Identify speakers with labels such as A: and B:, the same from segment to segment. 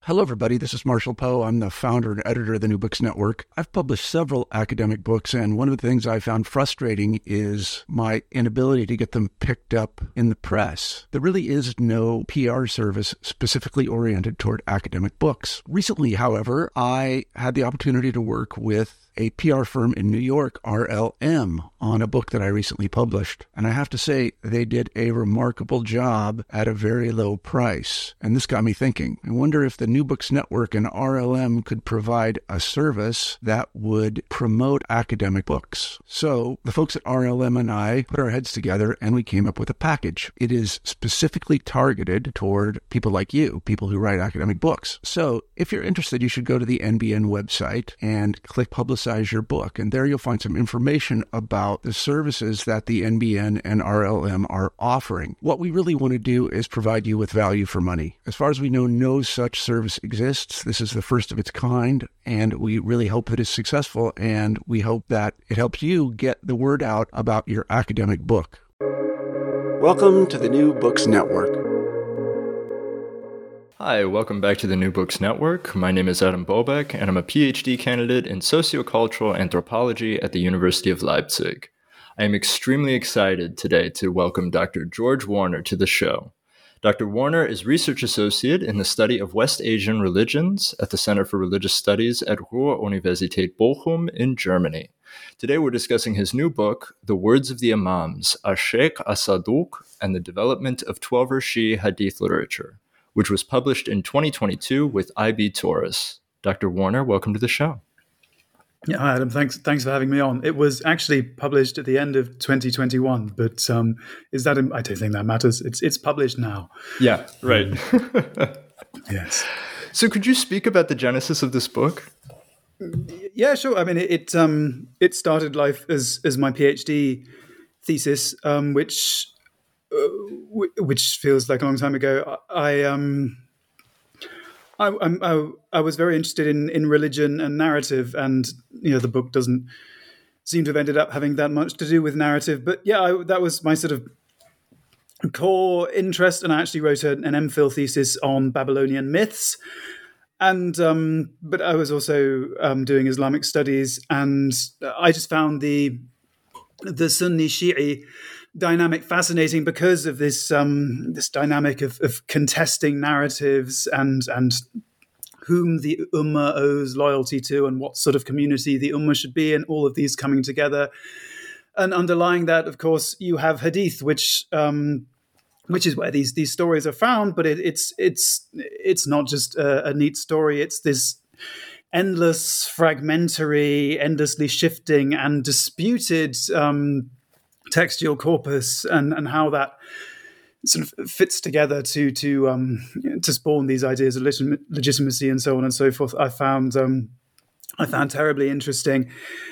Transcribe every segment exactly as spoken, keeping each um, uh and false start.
A: Hello, everybody. This is Marshall Poe. I'm the founder and editor of the New Books Network. I've published several academic books, and one of the things I found frustrating is my inability to get them picked up in the press. There really is no P R service specifically oriented toward academic books. Recently, however, I had the opportunity to work with a P R firm in New York, R L M, on a book that I recently published. And I have to say, they did a remarkable job at a very low price. And this got me thinking. I wonder if the New Books Network and R L M could provide a service that would promote academic books. So the folks at R L M and I put our heads together and we came up with a package. It is specifically targeted toward people like you, people who write academic books. So if you're interested, you should go to the N B N website and click Publicize your book. And there you'll find some information about the services that the N B N and R L M are offering. What we really want to do is provide you with value for money. As far as we know, no such service exists. This is the first of its kind, and we really hope that it's successful, and we hope that it helps you get the word out about your academic book. Welcome to the New Books Network.
B: Hi, welcome back to the New Books Network. My name is Adam Bobek, and I'm a PhD candidate in sociocultural anthropology at the University of Leipzig. I am extremely excited today to welcome Doctor George Warner to the show. Doctor Warner is research associate in the study of West Asian religions at the Center for Religious Studies at Ruhr-Universität Bochum in Germany. Today we're discussing his new book, The Words of the Imams, Ash-Shaykh As-Saduq and the Development of Twelver Shi'i Hadith Literature, which was published in twenty twenty-two with I B Tauris. Doctor Warner, welcome to the show.
C: Yeah, hi Adam. Thanks, thanks for having me on. It was actually published at the end of twenty twenty-one, but um, is that? I don't think that matters. It's it's published now.
B: Yeah, right.
C: Um, yes.
B: So, could you speak about the genesis of this book?
C: Yeah, sure. I mean, it it, um, it started life as as my PhD thesis, um, which. Uh, which feels like a long time ago. I um, I, I, I was very interested in, in religion and narrative, and you know the book doesn't seem to have ended up having that much to do with narrative. But yeah, I, that was my sort of core interest, and I actually wrote an, an MPhil thesis on Babylonian myths. And um, but I was also um, doing Islamic studies, and I just found the the Sunni Shi'i dynamic fascinating because of this um, this dynamic of, of contesting narratives and and whom the Ummah owes loyalty to and what sort of community the Ummah should be, and all of these coming together. And underlying that, of course, you have Hadith, which um, which is where these these stories are found. But it, it's it's it's not just a, a neat story. It's this endless, fragmentary, endlessly shifting and disputed Um, textual corpus, and, and how that sort of fits together to to um, to spawn these ideas of legit- legitimacy and so on and so forth. I found um, I found terribly interesting,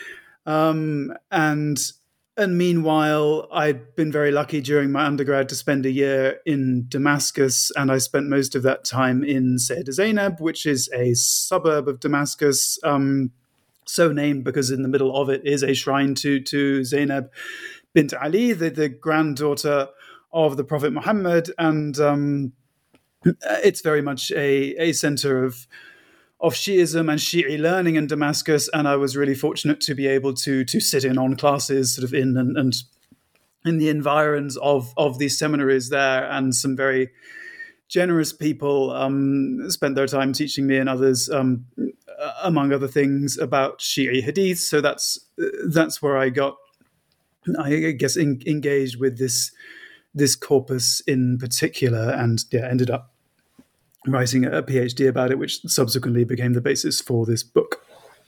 C: um, and and meanwhile, I'd been very lucky during my undergrad to spend a year in Damascus, and I spent most of that time in Sayyidah Zainab, which is a suburb of Damascus, um, so named because in the middle of it is a shrine to to Zainab bint Ali, the, the granddaughter of the Prophet Muhammad, and um, it's very much a, a center of of Shi'ism and Shi'i learning in Damascus. And I was really fortunate to be able to to sit in on classes, sort of in and, and in the environs of of these seminaries there, and some very generous people um, spent their time teaching me and others, um, among other things, about Shi'i Hadith. So that's that's where I got. I guess in, engaged with this this corpus in particular, and yeah, ended up writing a PhD about it, which subsequently became the basis for this book.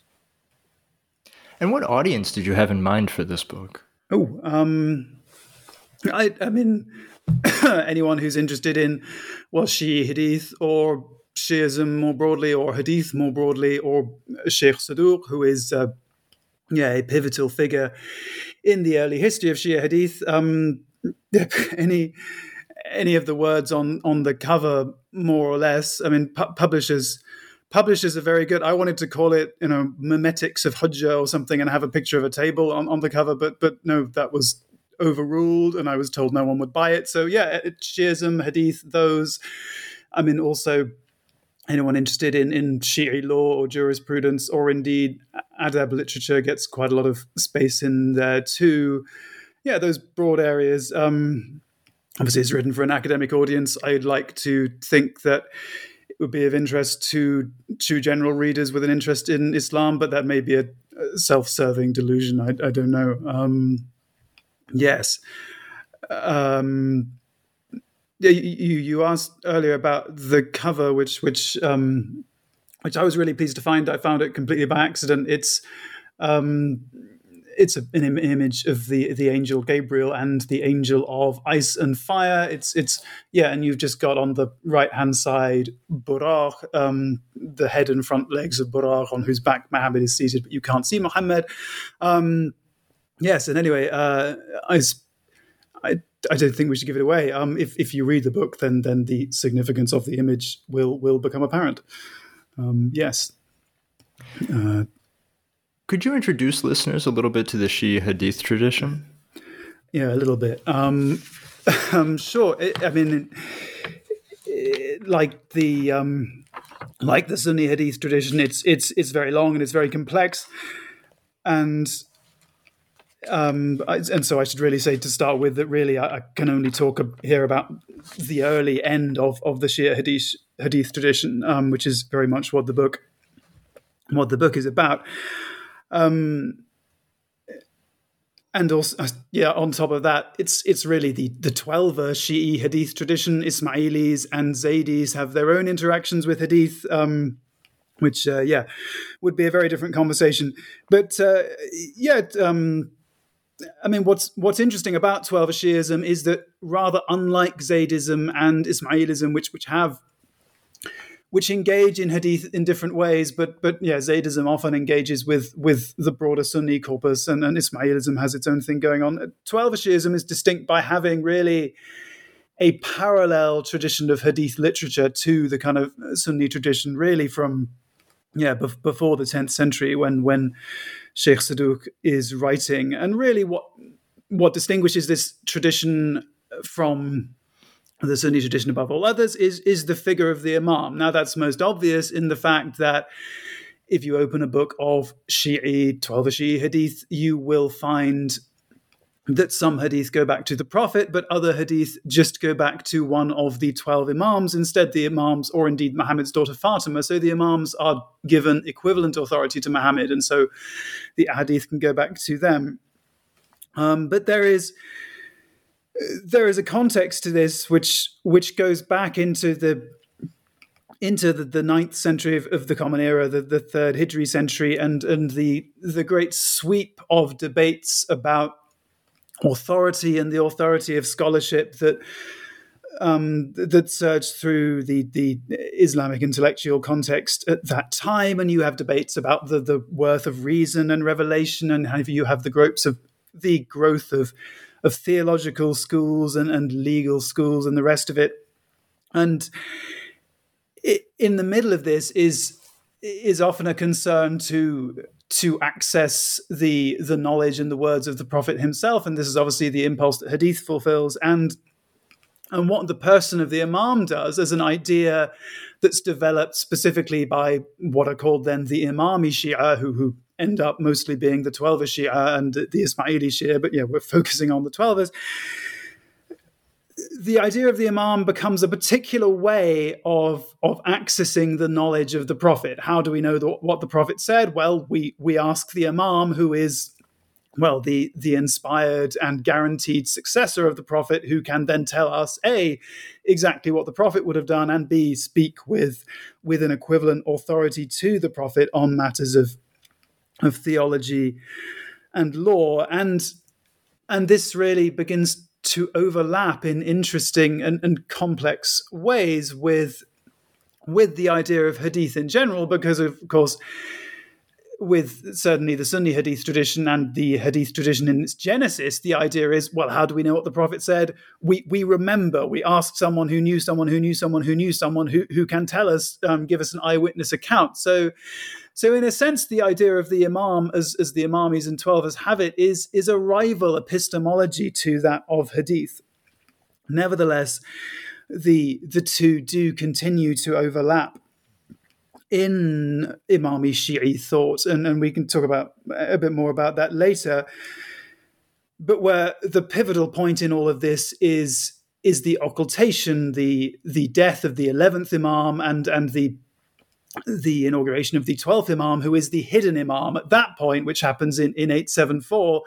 B: And what audience did you have in mind for this book?
C: Oh, um, I, I mean, anyone who's interested in, well, Shi'i Hadith or Shi'ism more broadly, or Hadith more broadly, or Sheikh Saduq, who is uh, yeah a pivotal figure in the early history of Shia Hadith. Um, any any of the words on on the cover, more or less. I mean, pu- publishers publishers are very good. I wanted to call it, you know, Memetics of Hujjah or something, and have a picture of a table on, on the cover, but but no, that was overruled, and I was told no one would buy it. So yeah, it, Shiism, Hadith, those. I mean, also anyone interested in, in Shi'i law or jurisprudence or indeed adab literature gets quite a lot of space in there too. Yeah, those broad areas. Um, obviously, it's written for an academic audience. I'd like to think that it would be of interest to to general readers with an interest in Islam, but that may be a, a self-serving delusion. I, I don't know. Um, yes. Um, You, you asked earlier about the cover, which which um, which I was really pleased to find. I found it completely by accident. It's um, it's a, an im- image of the the angel Gabriel and the angel of ice and fire. It's it's yeah, and you've just got on the right hand side Buraq, um, the head and front legs of Buraq, on whose back Muhammad is seated, but you can't see Muhammad. Um, yes, and anyway, uh, I. I I don't think we should give it away. Um, if if you read the book, then then the significance of the image will will become apparent. Um, yes. Uh,
B: Could you introduce listeners a little bit to the Shi'i Hadith tradition?
C: Yeah, a little bit. Um, um, sure. It, I mean, it, it, like the um, like the Sunni Hadith tradition, it's it's it's very long and it's very complex, and. Um, and so I should really say to start with that really I, I can only talk here about the early end of, of the Shia Hadith, Hadith tradition, um, which is very much what the book what the book is about. Um, and also, yeah, on top of that, it's it's really the the twelver Shi'i Hadith tradition. Ismailis and Zaydis have their own interactions with Hadith. Um, which, uh, yeah, would be a very different conversation. But, uh, yeah, um, I mean, what's what's interesting about Twelver Shi'ism is that rather unlike Zaydism and Ismailism, which which have which engage in hadith in different ways, but but yeah, Zaydism often engages with with the broader Sunni corpus, and, and Ismailism has its own thing going on. Twelver Shi'ism is distinct by having really a parallel tradition of hadith literature to the kind of Sunni tradition, really from yeah be- before the tenth century when when Sheikh Saduq is writing. And really what what distinguishes this tradition from the Sunni tradition above all others is, is the figure of the Imam. Now that's most obvious in the fact that if you open a book of Shi'i, Twelver Shi'i Hadith, you will find that some hadith go back to the Prophet, but other hadith just go back to one of the twelve Imams, instead the Imams, or indeed Muhammad's daughter Fatima. So the Imams are given equivalent authority to Muhammad, and so the hadith can go back to them. Um, but there is there is a context to this which which goes back into the into the, the ninth century of, of the Common Era, the, the third Hijri century, and and the the great sweep of debates about authority and the authority of scholarship that um, that surged through the the Islamic intellectual context at that time. And you have debates about the the worth of reason and revelation, and how you have the growth of the growth of of theological schools and, and legal schools and the rest of it. And it, in the middle of this is is often a concern to to access the the knowledge and the words of the Prophet himself. And this is obviously the impulse that Hadith fulfills. And and what the person of the Imam does as an idea that's developed specifically by what are called then the Imami Shia, who, who end up mostly being the Twelver Shia and the Ismaili Shia, but yeah, we're focusing on the Twelvers. The idea of the Imam becomes a particular way of, of accessing the knowledge of the Prophet. How do we know the, what the Prophet said? Well, we we ask the Imam, who is, well, the, the inspired and guaranteed successor of the Prophet, who can then tell us, A, exactly what the Prophet would have done, and B, speak with, with an equivalent authority to the Prophet on matters of, of theology and law. And, and this really begins to overlap in interesting and, and complex ways with with the idea of hadith in general, because of course with certainly the Sunni hadith tradition and the hadith tradition in its genesis, the idea is, well, how do we know what the Prophet said? We we remember, we ask someone who knew someone who knew someone who knew someone who, who can tell us, um, give us an eyewitness account. So So in a sense, the idea of the Imam, as, as the Imamis and Twelvers have it, is, is a rival epistemology to that of Hadith. Nevertheless, the the two do continue to overlap. in Imami Shi'i thought, and, and we can talk about a bit more about that later, but where the pivotal point in all of this is is the occultation, the the death of the eleventh Imam, and and the the inauguration of the twelfth Imam, who is the hidden Imam. At that point, which happens in, in eight seventy-four,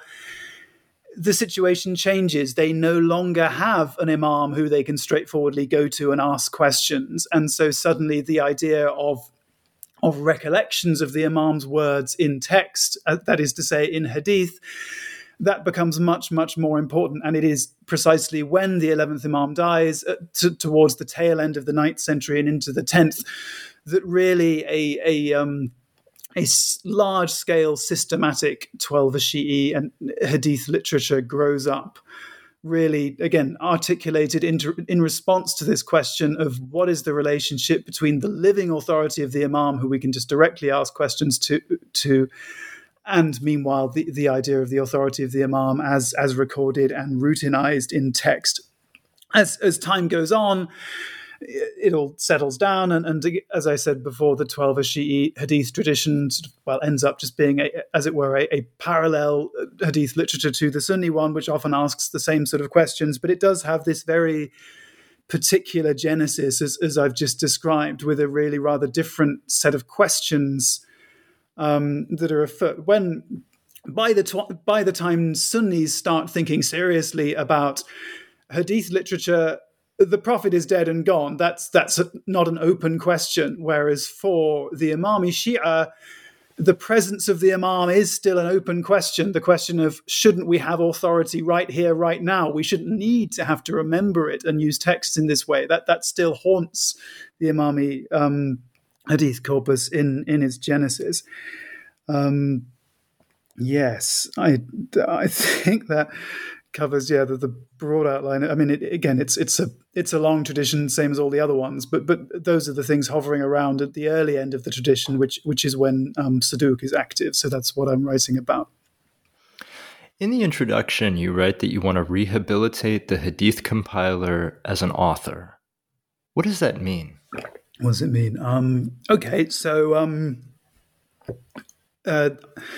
C: the situation changes. They no longer have an Imam who they can straightforwardly go to and ask questions. And so suddenly the idea of, of recollections of the Imam's words in text, uh, that is to say in hadith, that becomes much, much more important. And it is precisely when the eleventh Imam dies, uh, t- towards the tail end of the ninth century and into the tenth, that really a... a um, a large-scale, systematic twelver Shi'i and hadith literature grows up, really, again, articulated into, in response to this question of what is the relationship between the living authority of the Imam, who we can just directly ask questions to, to and meanwhile the, the idea of the authority of the Imam as, as recorded and routinized in text. As, as time goes on, it all settles down, and, and as I said before, the twelver Shi'i hadith tradition sort of, well, ends up just being, a, as it were, a, a parallel hadith literature to the Sunni one, which often asks the same sort of questions, but it does have this very particular genesis, as, as I've just described, with a really rather different set of questions um, that are afoot. When by the tw- by the time Sunnis start thinking seriously about hadith literature, the Prophet is dead and gone. That's that's a, not an open question. Whereas for the Imami Shia, the presence of the Imam is still an open question. The question of, shouldn't we have authority right here, right now? We shouldn't need to have to remember it and use texts in this way. That that still haunts the Imami um, Hadith corpus in, in its genesis. Um, yes, I, I think that covers yeah the, the broad outline. I mean, it, again, it's it's a it's a long tradition, same as all the other ones. But but those are the things hovering around at the early end of the tradition, which which is when um, Saduq is active. So that's what I'm writing about.
B: In the introduction, you write that you want to rehabilitate the Hadith compiler as an author. What does that mean?
C: What does it mean? Um, okay, so um, uh,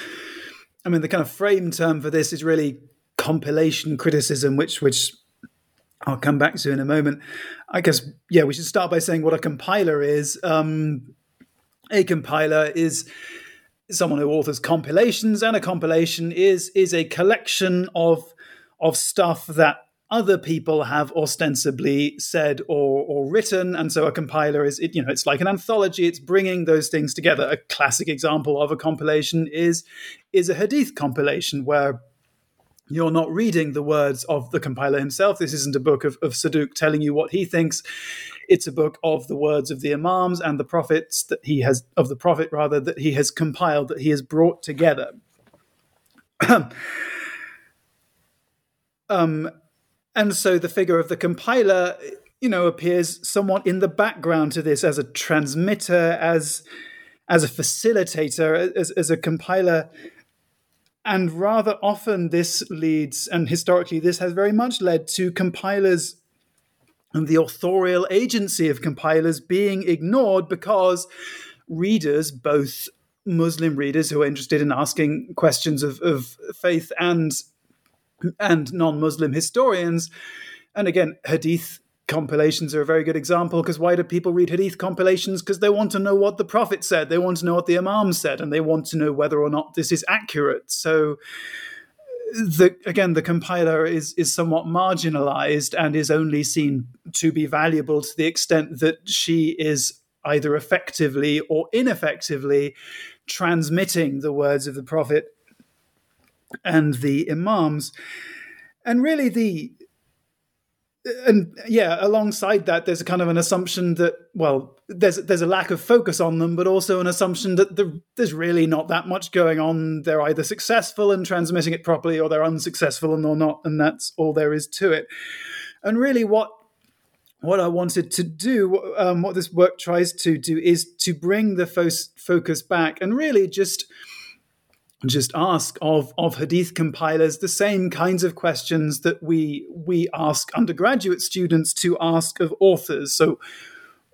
C: I mean, the kind of frame term for this is really compilation criticism, which which I'll come back to in a moment. I guess, yeah, we should start by saying what a compiler is. Um, a compiler is someone who authors compilations, and a compilation is is a collection of of stuff that other people have ostensibly said or or written. And so a compiler is, it, you know, it's like an anthology. It's bringing those things together. A classic example of a compilation is is a hadith compilation, where you're not reading the words of the compiler himself. This isn't a book of, of Saduq telling you what he thinks. It's a book of the words of the Imams and the prophets that he has, of the prophet rather, that he has compiled, that he has brought together. um, and so the figure of the compiler, you know, appears somewhat in the background to this, as a transmitter, as as a facilitator, as, as a compiler. And rather often this leads, and historically this has very much led to compilers and the authorial agency of compilers being ignored, because readers, both Muslim readers who are interested in asking questions of, of faith and, and non-Muslim historians, and again, hadith compilations are a very good example, because why do people read hadith compilations? Because they want to know what the Prophet said, they want to know what the Imam said, and they want to know whether or not this is accurate. So the, again, the compiler is is somewhat marginalized and is only seen to be valuable to the extent that she is either effectively or ineffectively transmitting the words of the Prophet and the Imams. And really the And yeah, alongside that, there's a kind of an assumption that, well, there's there's a lack of focus on them, but also an assumption that the, there's really not that much going on. They're either successful in transmitting it properly, or they're unsuccessful and or not, and that's all there is to it. And really, what what I wanted to do, um, what this work tries to do, is to bring the fo- focus back and really just. Just ask of, of hadith compilers the same kinds of questions that we we ask undergraduate students to ask of authors. So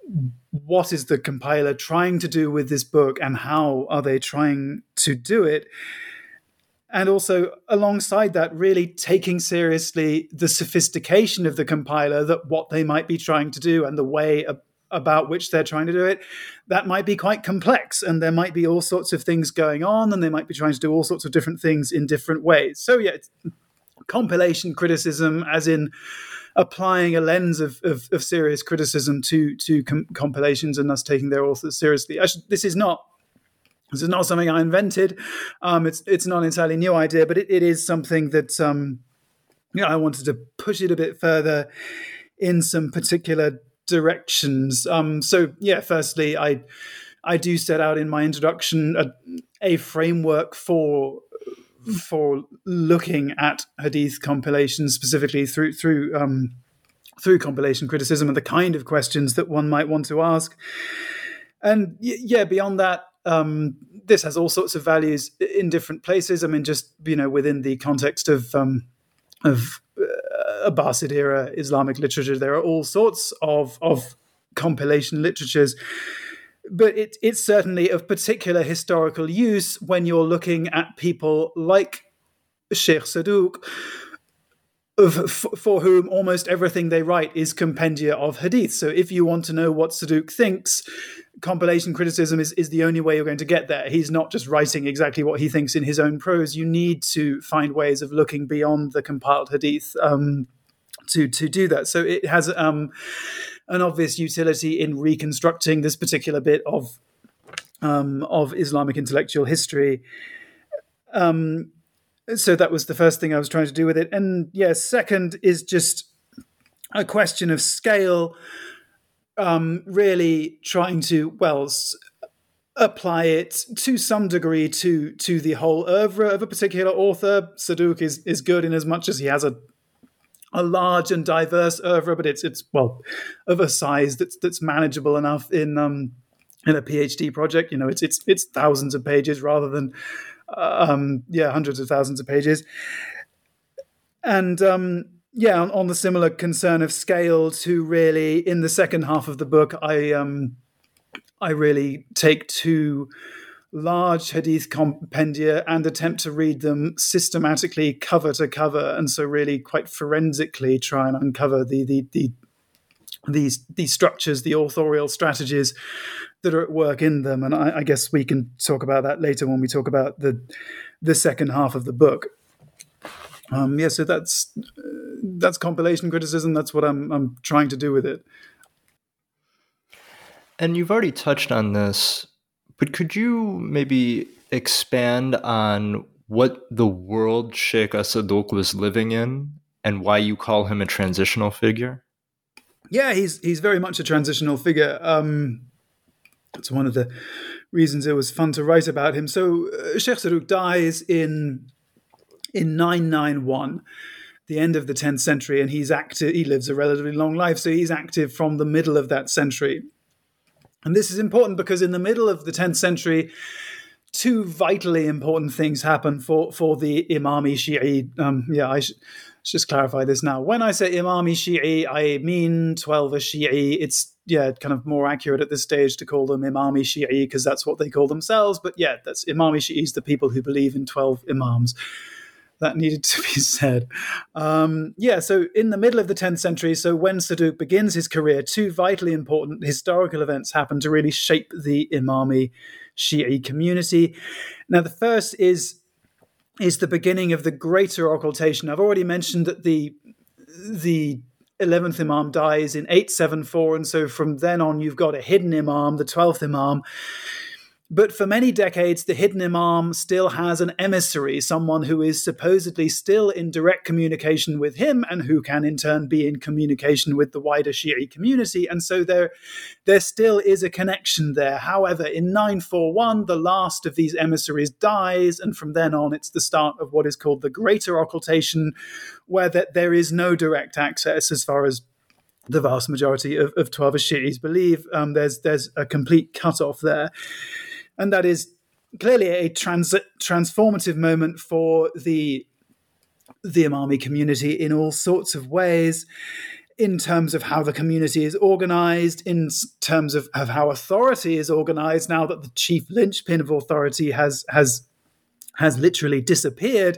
C: what is the compiler trying to do with this book, and how are they trying to do it? And also, alongside that, really taking seriously the sophistication of the compiler, that what they might be trying to do and the way ab- about which they're trying to do it, that might be quite complex, and there might be all sorts of things going on, and they might be trying to do all sorts of different things in different ways. So yeah, it's compilation criticism, as in applying a lens of, of, of serious criticism to to com- compilations and us taking their authors seriously. I should, this is not This is not something I invented. Um, it's it's not an entirely new idea, but it, it is something that um, you know, I wanted to push it a bit further in some particular directions. Um, so yeah, firstly, I I do set out in my introduction a, a framework for for looking at Hadith compilations, specifically through through um, through compilation criticism, and the kind of questions that one might want to ask. And yeah, beyond that, um, this has all sorts of values in different places. I mean, just, you know, within the context of um, of uh, Abbasid era Islamic literature, there are all sorts of of compilation literatures. But it, it's certainly of particular historical use when you're looking at people like Sheikh Saduq, of, for whom almost everything they write is compendia of hadith. So if you want to know what Saduq thinks, compilation criticism is, is the only way you're going to get there. He's not just writing exactly what he thinks in his own prose. You need to find ways of looking beyond the compiled hadith um, to, to do that. So it has um, an obvious utility in reconstructing this particular bit of um, of Islamic intellectual history. Um, so that was the first thing I was trying to do with it. And yeah, second is just a question of scale, um, really trying to, well, s- apply it to some degree to to the whole oeuvre of a particular author. Saduq is, is good in as much as he has a a large and diverse oeuvre, but it's it's well of a size that's that's manageable enough in um in a PhD project. You know, it's it's it's thousands of pages rather than um yeah hundreds of thousands of pages. And um yeah, on, on the similar concern of scale, to really in the second half of the book, I um I really take two large hadith compendia and attempt to read them systematically, cover to cover, and so really quite forensically try and uncover the the, the these these structures, the authorial strategies that are at work in them. And I, I guess we can talk about that later when we talk about the the second half of the book. Um, yeah, so that's uh, that's compilation criticism. That's what I'm I'm trying to do with it.
B: And you've already touched on this, but could you maybe expand on what the world Sheikh Saduq was living in and why you call him a transitional figure?
C: Yeah, he's he's very much a transitional figure. Um, it's one of the reasons it was fun to write about him. So uh, Sheikh Saduq dies in in nine ninety-one, the end of the tenth century, and he's active. He lives a relatively long life, so he's active from the middle of that century. And this is important because in the middle of the tenth century, two vitally important things happen for, for the Imami Shi'i. Um, yeah, I should just clarify this now. When I say Imami Shi'i, I mean twelver Shi'i. It's, yeah, kind of more accurate at this stage to call them Imami Shi'i because that's what they call themselves. But yeah, that's Imami Shi'is, the people who believe in twelve Imams. That needed to be said. Um, yeah, so in the middle of the tenth century, so when Saduq begins his career, two vitally important historical events happen to really shape the Imami Shi'i community. Now, the first is, is the beginning of the greater occultation. I've already mentioned that the, the eleventh Imam dies in eight seventy-four, and so from then on you've got a hidden Imam, the twelfth Imam. But for many decades, the hidden Imam still has an emissary, someone who is supposedly still in direct communication with him and who can in turn be in communication with the wider Shi'i community. And so there, there still is a connection there. However, in nine forty-one, the last of these emissaries dies, and from then on, it's the start of what is called the Greater Occultation, where that there is no direct access as far as the vast majority of, of twelver Shi'is believe. Um, there's, there's a complete cutoff there. And that is clearly a trans- transformative moment for the, the Imami community in all sorts of ways. in terms of how the community is organized, in terms of, of how authority is organized, now that the chief linchpin of authority has has has literally disappeared.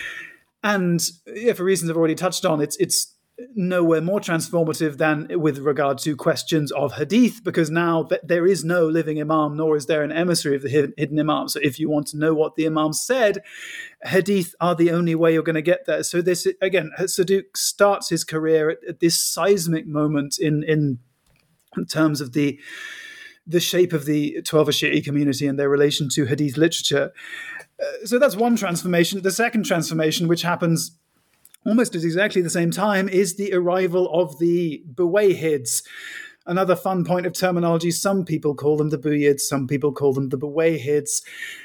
C: And yeah, for reasons I've already touched on, it's it's nowhere more transformative than with regard to questions of hadith, because now th- there is no living imam, nor is there an emissary of the hidden, hidden imam. So if you want to know what the imam said, hadith are the only way you're going to get there. So this, again, Saduq starts his career at, at this seismic moment in, in in terms of the the shape of the Twelver Shi'i community and their relation to hadith literature. Uh, so that's one transformation. The second transformation, which happens almost at exactly the same time, is the arrival of the Buwayhids. Another fun point of terminology, some people call them the Buyids, some people call them the Buwayhids.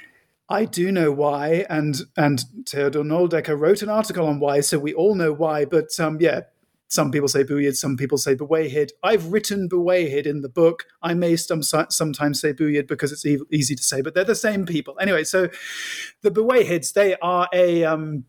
C: I do know why, and and Theodor Noldecker wrote an article on why, so we all know why, but um, yeah, some people say Buyid, some people say Buwayhid. I've written Buwayhid in the book. I may some, sometimes say Buyid because it's e- easy to say, but they're the same people. Anyway, so the Buwayhids, they are a... Um,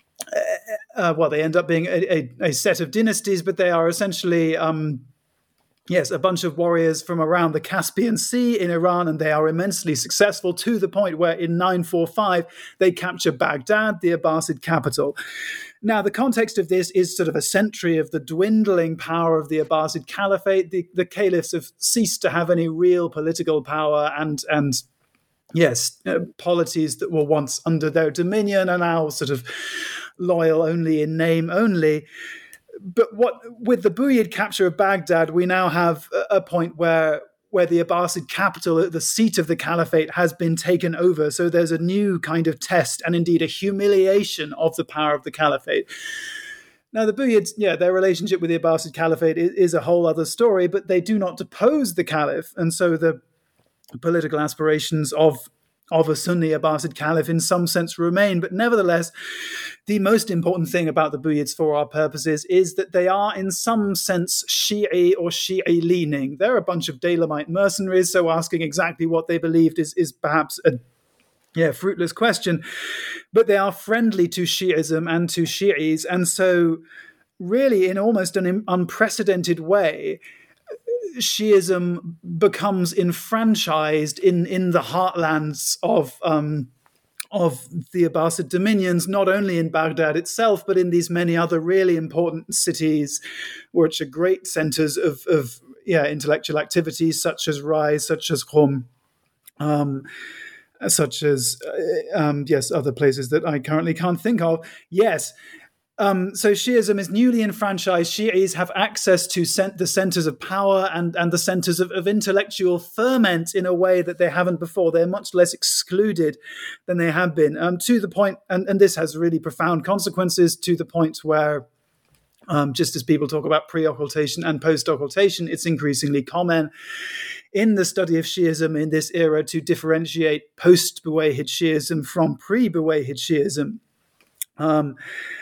C: Uh, well, they end up being a, a, a set of dynasties, but they are essentially, um, yes, a bunch of warriors from around the Caspian Sea in Iran, and they are immensely successful to the point where in nine forty-five they capture Baghdad, the Abbasid capital. Now, the context of this is sort of a century of the dwindling power of the Abbasid Caliphate. The, the caliphs have ceased to have any real political power, and and yes, uh, polities that were once under their dominion are now sort of loyal only in name only. But what with the Buyid capture of Baghdad, we now have a, a point where where the Abbasid capital, the seat of the caliphate, has been taken over. So there's a new kind of test and indeed a humiliation of the power of the caliphate. Now, the Buyids, yeah, their relationship with the Abbasid caliphate is, is a whole other story, but they do not depose the caliph. And so the political aspirations of of a Sunni Abbasid caliph in some sense remain. But nevertheless, the most important thing about the Buyids for our purposes is that they are in some sense Shi'i or Shi'i leaning. They're a bunch of Daylamite mercenaries, so asking exactly what they believed is, is perhaps a yeah, fruitless question. But they are friendly to Shi'ism and to Shi'is. And so really in almost an unprecedented way, Shi'ism becomes enfranchised in, in the heartlands of um, of the Abbasid dominions, not only in Baghdad itself, but in these many other really important cities, which are great centers of, of yeah intellectual activities, such as Rais, such as Qom, um, such as, uh, um, yes, other places that I currently can't think of. Yes. Um, so Shi'ism is newly enfranchised. Shi'is have access to cent- the centers of power and, and the centers of, of intellectual ferment in a way that they haven't before. They're much less excluded than they have been, um, to the point, and, and this has really profound consequences, to the point where um, just as people talk about pre-occultation and post-occultation, it's increasingly common in the study of Shi'ism in this era to differentiate post-Buwayhid Shi'ism from pre-Buwayhid Shi'ism. Um,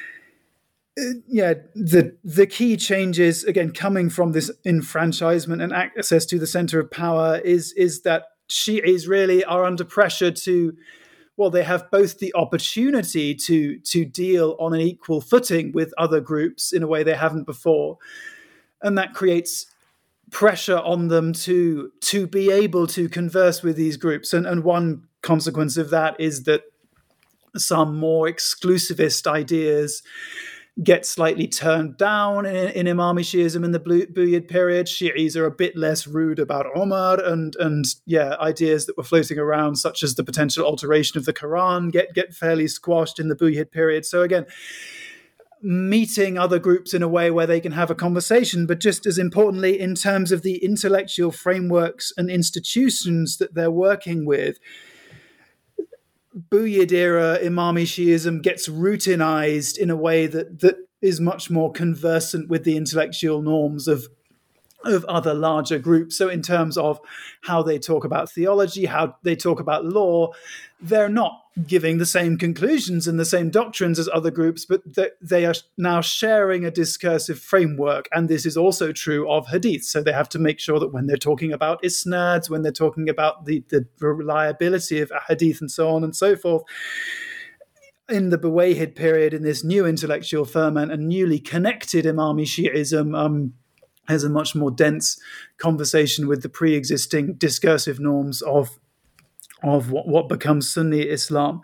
C: Yeah, the the key changes, again, coming from this enfranchisement and access to the center of power is, is that Shi'is really are under pressure to, well, they have both the opportunity to, to deal on an equal footing with other groups in a way they haven't before. And that creates pressure on them to, to be able to converse with these groups. And, and one consequence of that is that some more exclusivist ideas get slightly turned down in, in Imami Shi'ism in the Buyid period. Shi'is are a bit less rude about Umar, and and yeah, ideas that were floating around, such as the potential alteration of the Quran, get, get fairly squashed in the Buyid period. So again, meeting other groups in a way where they can have a conversation, but just as importantly, in terms of the intellectual frameworks and institutions that they're working with, Buyid era Imami Shi'ism gets routinized in a way that that is much more conversant with the intellectual norms of of other larger groups. So in terms of how they talk about theology, how they talk about law, they're not giving the same conclusions and the same doctrines as other groups, but they are now sharing a discursive framework. And this is also true of hadith. So they have to make sure that when they're talking about isnads, when they're talking about the, the reliability of hadith and so on and so forth, in the Buwayhid period, in this new intellectual ferment and newly connected Imami Shi'ism, um, has a much more dense conversation with the pre-existing discursive norms of of what, what becomes Sunni Islam.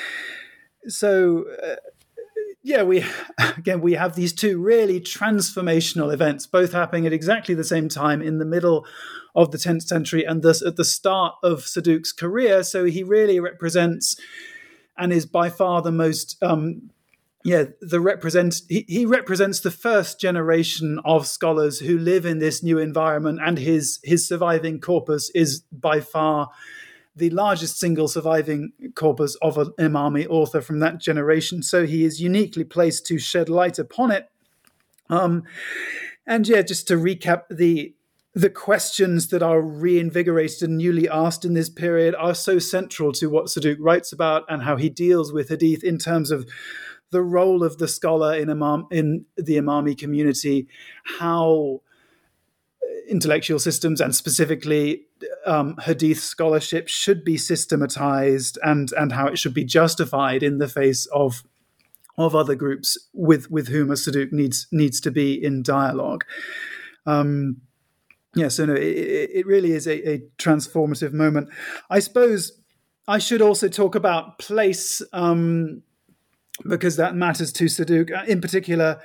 C: So, uh, yeah, we again we have these two really transformational events, both happening at exactly the same time in the middle of the tenth century and thus at the start of Saduq's career. So he really represents and is by far the most, um, yeah, the represent. He, he represents the first generation of scholars who live in this new environment, and his his surviving corpus is by far the largest single surviving corpus of an Imami author from that generation. So he is uniquely placed to shed light upon it. Um, and yeah, just to recap, the the questions that are reinvigorated and newly asked in this period are so central to what Saduq writes about and how he deals with hadith in terms of the role of the scholar in Imam in the Imami community, how intellectual systems and specifically um, hadith scholarship should be systematized, and and how it should be justified in the face of of other groups with with whom a Saduq needs needs to be in dialogue. Um, yeah, so no, it, it really is a, a transformative moment. I suppose I should also talk about place, um, because that matters to Saduq in particular.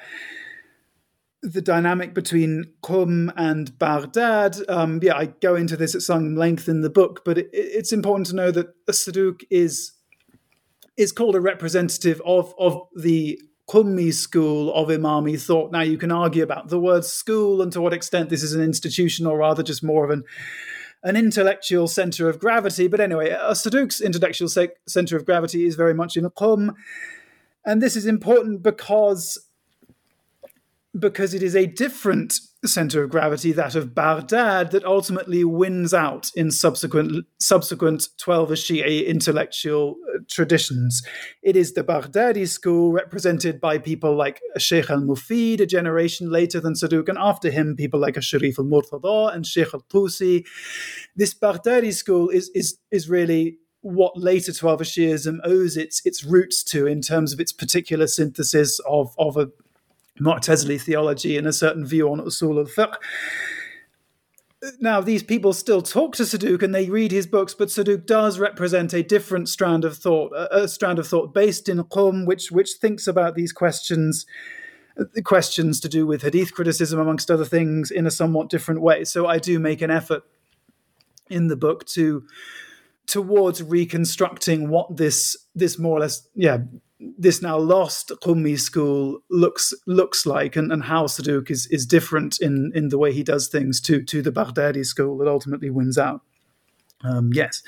C: The dynamic between Qum and Baghdad. Um, yeah, I go into this at some length in the book, but it, it's important to know that Saduq is is called a representative of of the Qummi school of Imami thought. Now, you can argue about the word school and to what extent this is an institution or rather just more of an an intellectual center of gravity. But anyway, Saduq's intellectual se- center of gravity is very much in Qum, and this is important because. because it is a different center of gravity, that of Baghdad, that ultimately wins out in subsequent subsequent twelver Shi'i intellectual traditions. It is the Baghdadi school represented by people like Sheikh al-Mufid, a generation later than Saduq, and after him, people like Sharif al-Murtada and Sheikh al-Tusi. This Baghdadi school is, is, is really what later twelver Shi'ism owes its, its roots to in terms of its particular synthesis of, of a Mu'tazili theology and a certain view on usul al-fiqh. Now, these people still talk to Saduq and they read his books, but Saduq does represent a different strand of thought, a, a strand of thought based in Qum, which which thinks about these questions, the questions to do with hadith criticism, amongst other things, in a somewhat different way. So I do make an effort in the book to towards reconstructing what this this more or less, yeah, this now lost Qummi school looks looks like, and, and how Saduq is is different in, in the way he does things to to the Baghdadi school that ultimately wins out. Um, yes.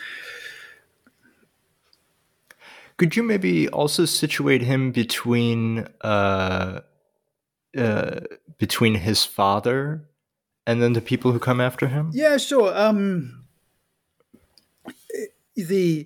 B: Could you maybe also situate him between uh, uh, between his father and then the people who come after him?
C: Yeah, sure. Um, the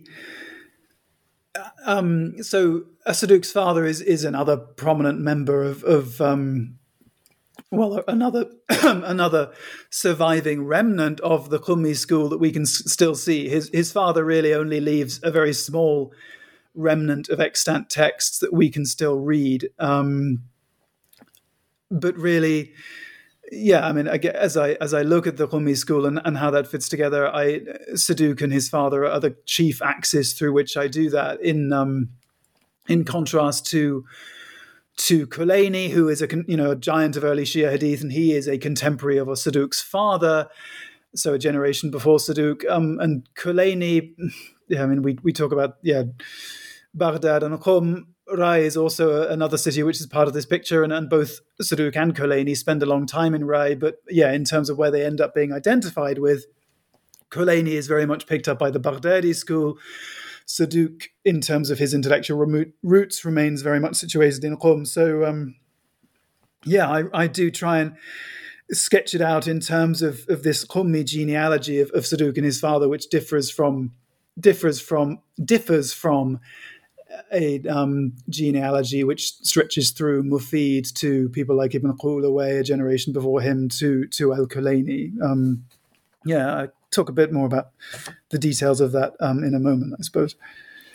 C: um, so Saduq's father is is another prominent member of of um, well, another another surviving remnant of the Qummi school that we can s- still see. His his father really only leaves a very small remnant of extant texts that we can still read. Um, but really, yeah, I mean, as I as I look at the Qummi school and, and how that fits together, I Saduq and his father are the chief axis through which I do that. In um, in contrast to to Kulaini, who is a you know a giant of early Shia Hadith, and he is a contemporary of a Saduq's father, so a generation before Saduq. Um, and Kulaini, yeah, I mean, we we talk about yeah, Baghdad and Qum. Rai is also another city which is part of this picture, and, and both Saduq and Kulaini spend a long time in Rai. But yeah, in terms of where they end up being identified with, Kulaini is very much picked up by the Baghdadi school. Saduq, in terms of his intellectual remo- roots, remains very much situated in Qum. So um, yeah, I, I do try and sketch it out in terms of, of this Qummi genealogy of, of Saduq and his father, which differs from differs from differs from a um, genealogy which stretches through Mufid to people like Ibn Qulaway, a generation before him, to to Al-Kulaini. Um, yeah, I talk a bit more about the details of that um, in a moment, I suppose.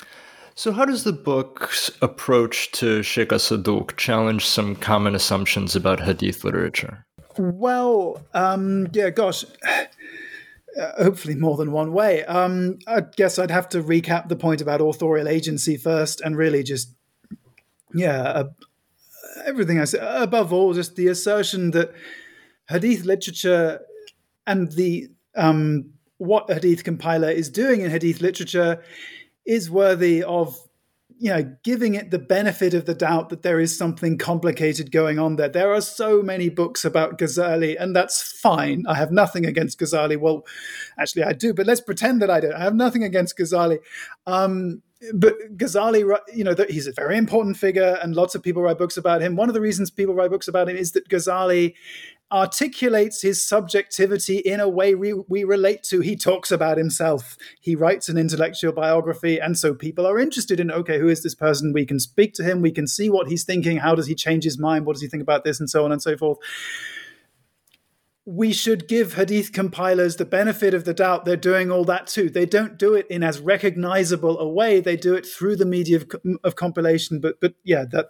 B: So how does the book's approach to Sheikh Saduq challenge some common assumptions about hadith literature?
C: Well, um, yeah, gosh, uh, hopefully more than one way. Um, I guess I'd have to recap the point about authorial agency first and really just, yeah, uh, everything I said. Above all, just the assertion that hadith literature and the um, what Hadith Compiler is doing in Hadith literature is worthy of, you know, giving it the benefit of the doubt that there is something complicated going on there. There are so many books about Ghazali, and that's fine. I have nothing against Ghazali. Well, actually, I do, but let's pretend that I don't. I have nothing against Ghazali. Um, but Ghazali, you know, he's a very important figure, and lots of people write books about him. One of the reasons people write books about him is that Ghazali articulates his subjectivity in a way we, we relate to. He talks about himself. He writes an intellectual biography, and so people are interested in, okay, who is this person? We can speak to him. We can see what he's thinking. How does he change his mind? What does he think about this? And so on and so forth. We should give Hadith compilers the benefit of the doubt. They're doing all that too. They don't do it in as recognizable a way. They do it through the media of, of compilation. But, but yeah, that...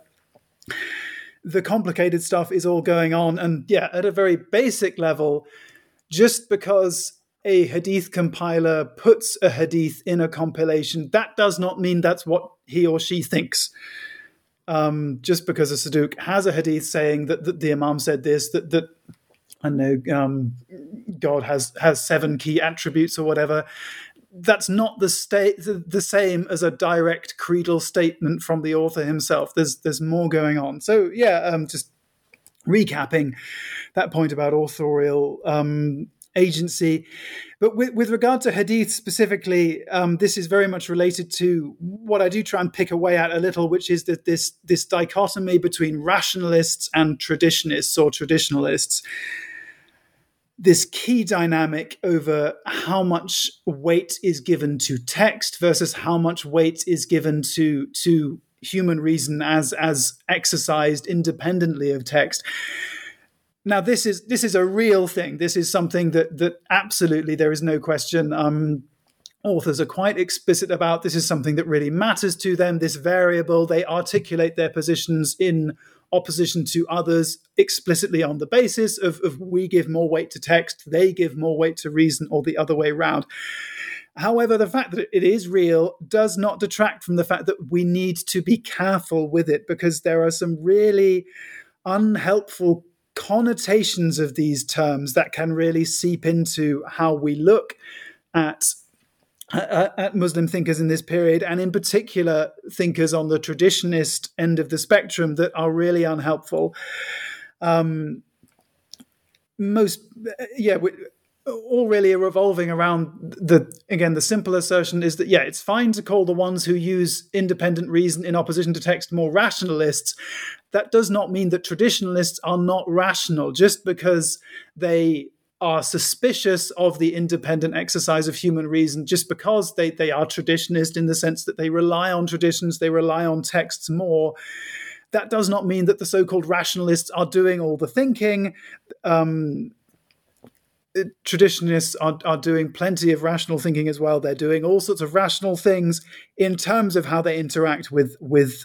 C: the complicated stuff is all going on. And yeah, at a very basic level, just because a hadith compiler puts a hadith in a compilation, that does not mean that's what he or she thinks. Um, just because a Saduq has a hadith saying that, that the Imam said this, that, that I know um, God has, has seven key attributes or whatever, that's not the state the same as a direct creedal statement from the author himself. There's there's more going on. So yeah, um, just recapping that point about authorial um, agency. But with, with regard to hadith specifically, um, this is very much related to what I do try and pick away at a little, which is that this this dichotomy between rationalists and traditionists or traditionalists. This key dynamic over how much weight is given to text versus how much weight is given to, to human reason as, as exercised independently of text. Now, this is this is a real thing. This is something that that absolutely there is no question. Um, authors are quite explicit about. This is something that really matters to them. This variable, they articulate their positions in opposition to others explicitly on the basis of, of we give more weight to text, they give more weight to reason, or the other way around. However, the fact that it is real does not detract from the fact that we need to be careful with it, because there are some really unhelpful connotations of these terms that can really seep into how we look at at Muslim thinkers in this period, and in particular thinkers on the traditionist end of the spectrum that are really unhelpful. Um, most, yeah, we, all really are revolving around the, again, the simple assertion is that, yeah, it's fine to call the ones who use independent reason in opposition to text more rationalists. That does not mean that traditionalists are not rational, just because they are suspicious of the independent exercise of human reason, just because they, they are traditionist in the sense that they rely on traditions, they rely on texts more. That does not mean that the so-called rationalists are doing all the thinking. Um, traditionalists are, are doing plenty of rational thinking as well. They're doing all sorts of rational things in terms of how they interact with with,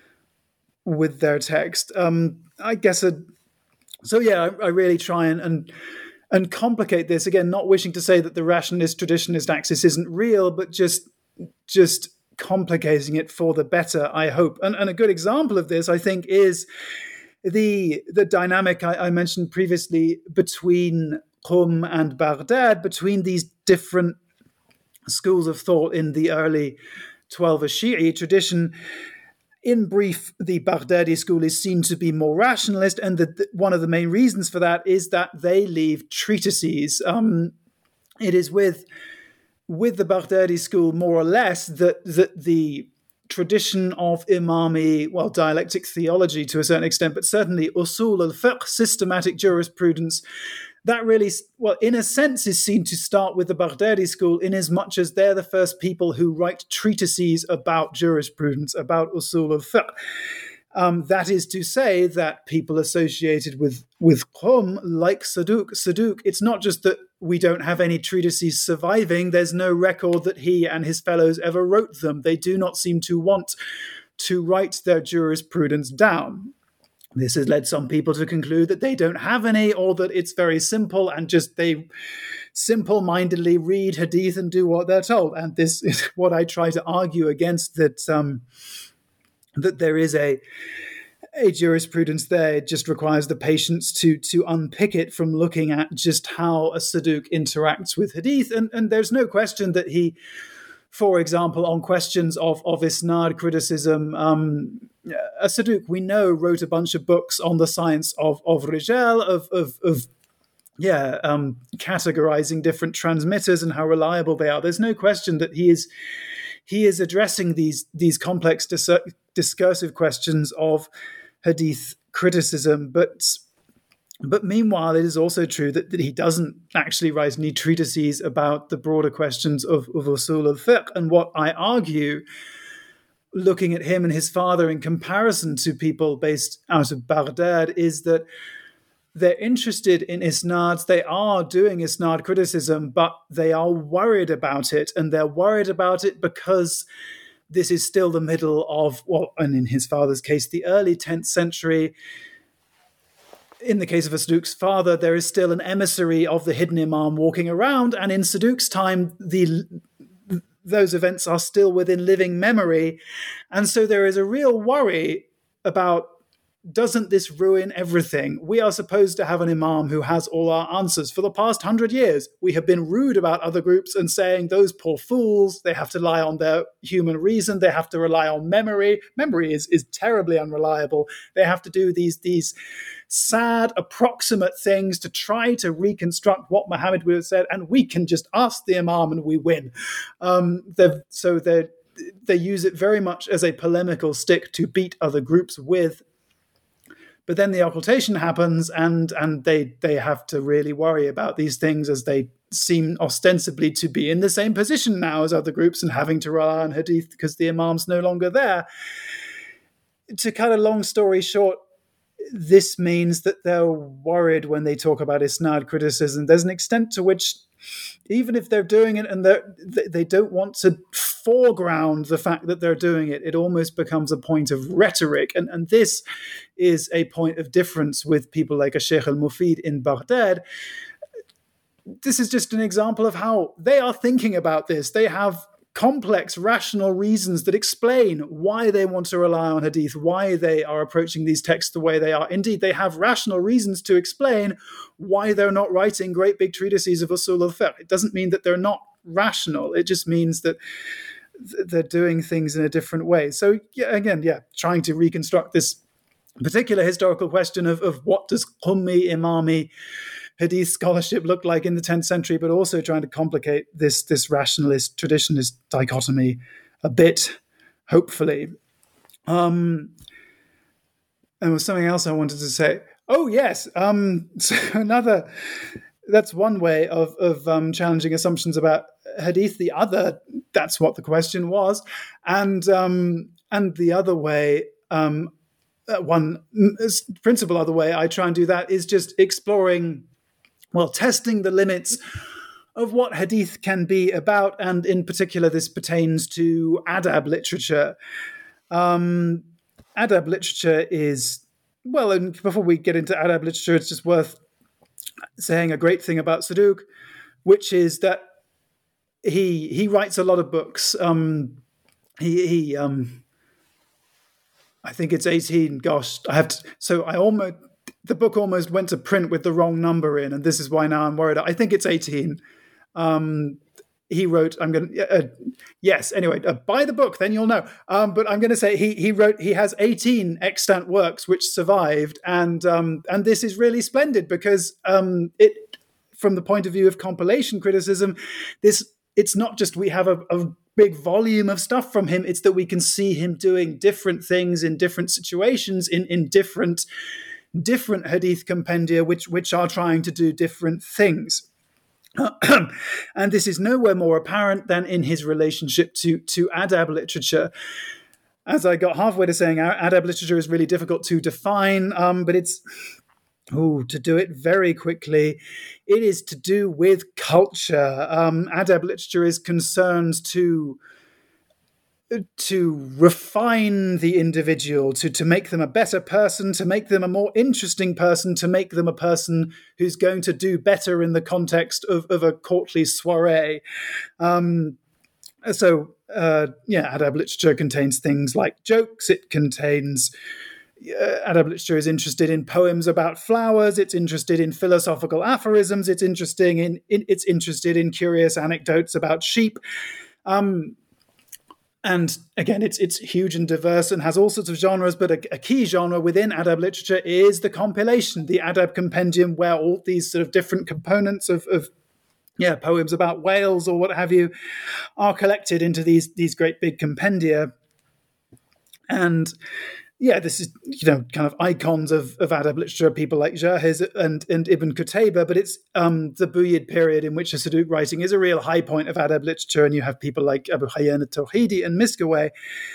C: with their text. Um, I guess, a, so yeah, I, I really try and... and And complicate this, again, not wishing to say that the rationalist, traditionalist axis isn't real, but just just complicating it for the better, I hope. And, and a good example of this, I think, is the, the dynamic I, I mentioned previously between Qum and Baghdad, between these different schools of thought in the early Twelver Shi'i tradition. In brief, the Baghdadi school is seen to be more rationalist, and the, the, one of the main reasons for that is that they leave treatises. Um, it is with with the Baghdadi school, more or less, that, that the tradition of Imami, well, dialectic theology to a certain extent, but certainly usul al-fiqh, systematic jurisprudence, that really, well, in a sense, is seen to start with the Baghdadi school, in as much as they're the first people who write treatises about jurisprudence, about usul al-fiqh. Um, that is to say that people associated with, with Qum, like Saduq, Saduq, it's not just that we don't have any treatises surviving, there's no record that he and his fellows ever wrote them. They do not seem to want to write their jurisprudence down. This has led some people to conclude that they don't have any, or that it's very simple and just they simple-mindedly read hadith and do what they're told. And this is what I try to argue against, that um, that there is a a jurisprudence there. It just requires the patience to to unpick it from looking at just how a Saduq interacts with hadith. And, and there's no question that he, for example, on questions of, of isnad criticism, um, a Saduq, we know, wrote a bunch of books on the science of, of rijal, of, of, of yeah, um, categorizing different transmitters and how reliable they are. There's no question that he is he is addressing these, these complex dis- discursive questions of hadith criticism, but But meanwhile, it is also true that, that he doesn't actually write any treatises about the broader questions of, of usul al-fiqh. And what I argue, looking at him and his father in comparison to people based out of Baghdad, is that they're interested in isnads. They are doing isnad criticism, but they are worried about it. And they're worried about it because this is still the middle of, well, and in his father's case, the early tenth century. In the case of a Saduq's father, there is still an emissary of the hidden imam walking around, and in Saduq's time, the those events are still within living memory. And so there is a real worry about, doesn't this ruin everything? We are supposed to have an imam who has all our answers. For the past hundred years, we have been rude about other groups and saying, those poor fools, they have to rely on their human reason, they have to rely on memory. Memory is, is terribly unreliable. They have to do these, these sad, approximate things to try to reconstruct what Muhammad would have said, and we can just ask the imam and we win. Um, so they they use it very much as a polemical stick to beat other groups with. But then the occultation happens, and and they they have to really worry about these things, as they seem ostensibly to be in the same position now as other groups and having to rely on hadith because the imam's no longer there. To cut a long story short, this means that they're worried when they talk about isnad criticism. There's an extent to which, even if they're doing it and they're, they don't want to foreground the fact that they're doing it, it almost becomes a point of rhetoric. And, and this is a point of difference with people like a Sheikh al-Mufid in Baghdad. This is just an example of how they are thinking about this. They have complex, rational reasons that explain why they want to rely on hadith, why they are approaching these texts the way they are. Indeed, they have rational reasons to explain why they're not writing great big treatises of usul al-fiqh. It doesn't mean that they're not rational. It just means that th- they're doing things in a different way. So, yeah, again, yeah, trying to reconstruct this particular historical question of, of what does Qummi, Imami, hadith scholarship looked like in the tenth century, but also trying to complicate this, this rationalist, traditionalist dichotomy a bit, hopefully. Um, and there was something else I wanted to say. Oh, yes. Um, so another, that's one way of, of um, challenging assumptions about hadith. The other, that's what the question was. And, um, and the other way, um, one principal other way I try and do that is just exploring, well, testing the limits of what hadith can be about, and in particular, this pertains to adab literature. Um, adab literature is, well, and before we get into adab literature, it's just worth saying a great thing about Saduq, which is that he he writes a lot of books. Um, he he um, I think it's eighteen. Gosh, I have to. So I almost. The book almost went to print with the wrong number in, and this is why now I'm worried. I think it's eighteen. Um, he wrote, I'm going to, uh, yes, anyway, uh, buy the book, then you'll know. Um, but I'm going to say he he wrote, he has eighteen extant works which survived, and um, and this is really splendid because um, it, from the point of view of compilation criticism, this it's not just we have a, a big volume of stuff from him, it's that we can see him doing different things in different situations, in, in different different hadith compendia, which which are trying to do different things. And this is nowhere more apparent than in his relationship to, to adab literature. as I got halfway to saying, adab literature is really difficult to define, um, but it's, oh, to do it very quickly, it is to do with culture. Um, adab literature is concerned to to refine the individual, to, to make them a better person, to make them a more interesting person, to make them a person who's going to do better in the context of, of a courtly soiree. Um, so, uh, yeah, adab literature contains things like jokes. It contains... Uh, adab literature is interested in poems about flowers. It's interested in philosophical aphorisms. It's interesting in, in it's interested in curious anecdotes about sheep. Um, And again, it's it's huge and diverse and has all sorts of genres, but a, a key genre within adab literature is the compilation, the adab compendium, where all these sort of different components of, of yeah, poems about whales or what have you are collected into these, these great big compendia. And yeah, this is, you know, kind of icons of, of adab literature, people like Jahiz and, and Ibn Qutayba, but it's um, the Buyid period in which a Saduq writing is a real high point of adab literature, and you have people like Abu Hayyan al-Tawhidi and Miskawayh.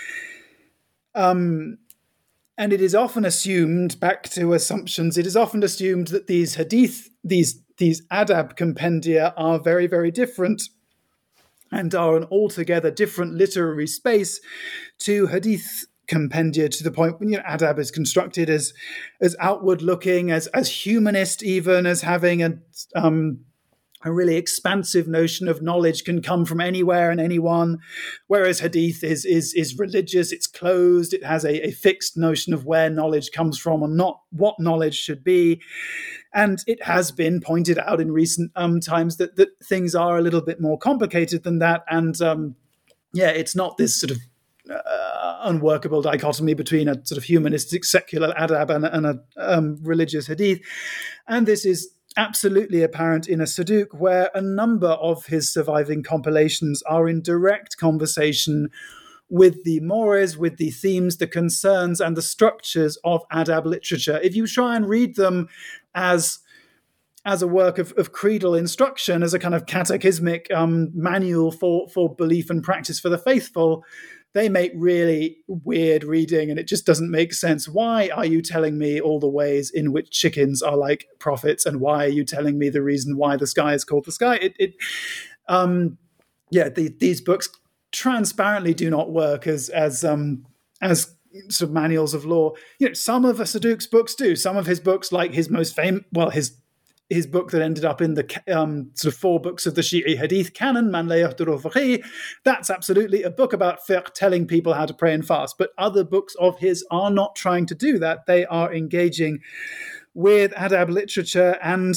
C: Um, and it is often assumed, back to assumptions, it is often assumed that these hadith, these, these adab compendia are very, very different and are an altogether different literary space to hadith compendia, to the point when, you know, adab is constructed as as outward looking, as as humanist, even as having a um a really expansive notion of knowledge can come from anywhere and anyone, whereas hadith is is is religious, it's closed, it has a, a fixed notion of where knowledge comes from and not what knowledge should be. And it has been pointed out in recent um times that that things are a little bit more complicated than that, and um yeah, it's not this sort of Uh, unworkable dichotomy between a sort of humanistic secular adab and, and a um, religious hadith. And this is absolutely apparent in a Saduq, where a number of his surviving compilations are in direct conversation with the mores, with the themes, the concerns, and the structures of adab literature. If you try and read them as as a work of, of creedal instruction, as a kind of catechismic um, manual for, for belief and practice for the faithful, they make really weird reading, and it just doesn't make sense. Why are you telling me all the ways in which chickens are like prophets, and why are you telling me the reason why the sky is called the sky? It, it um, yeah, the, these books transparently do not work as as um, as sort of manuals of law. You know, some of Saduq's books do. Some of his books, like his most famous, well, his his book that ended up in the um, sort of four books of the Shi'i Hadith canon, Man La Yahduru Faqih, that's absolutely a book about fiqh, telling people how to pray and fast. But other books of his are not trying to do that. They are engaging with adab literature, and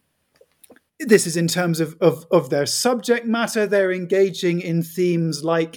C: this is in terms of, of, of their subject matter. They're engaging in themes like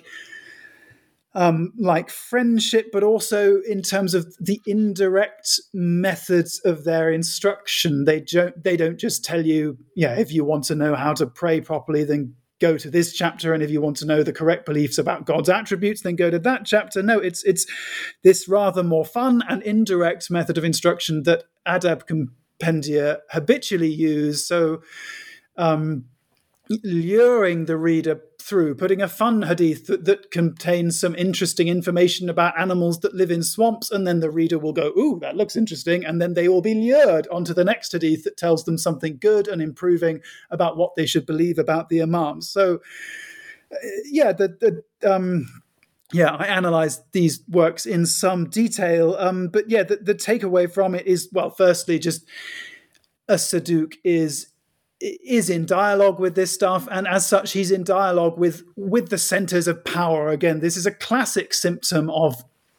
C: Um, like friendship, but also in terms of the indirect methods of their instruction. They don't, they don't just tell you, yeah, if you want to know how to pray properly, then go to this chapter, and if you want to know the correct beliefs about God's attributes, then go to that chapter. No, it's it's this rather more fun and indirect method of instruction that adab compendia habitually use. So, um, luring the reader through, putting a fun hadith that, that contains some interesting information about animals that live in swamps, and then the reader will go, ooh, that looks interesting, and then they will be lured onto the next hadith that tells them something good and improving about what they should believe about the imams. So, uh, yeah, the, the um, yeah, I analysed these works in some detail, um, but yeah, the, the takeaway from it is, well, firstly, just a Saduq is is in dialogue with this stuff, and as such he's in dialogue with with the centers of power. Again, this is a classic symptom of